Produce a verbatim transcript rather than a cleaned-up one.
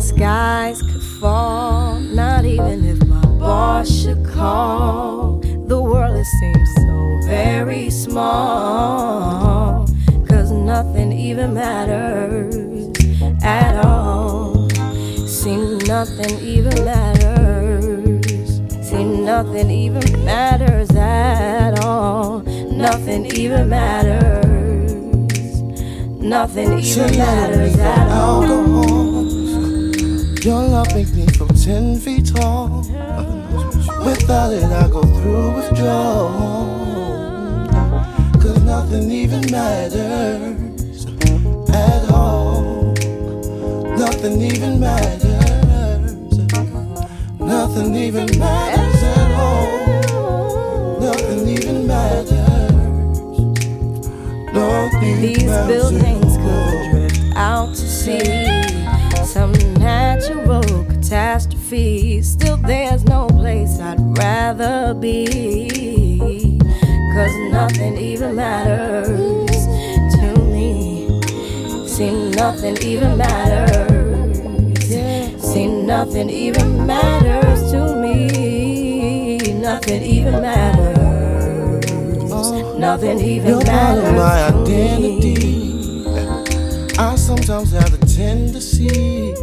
skies could fall, not even if my boss should call. The world, it seems so very small, 'cause nothing even matters at all. See, nothing even matters. See, nothing even matters at all. Nothing even matters. Nothing even matters at all. Your love makes me feel ten feet tall. Without it, I go through withdrawal. 'Cause nothing even matters at all. Nothing even matters. Nothing even matters at all. Nothing even matters. Nothing These matters. buildings could drift out to sea, some natural catastrophe. Still, there's no place I'd rather be, 'cause nothing even matters to me. See, nothing even matters. See, nothing even matters to me. Nothing even matters. Nothing even You're matters part of my to identity. me. I sometimes have a tendency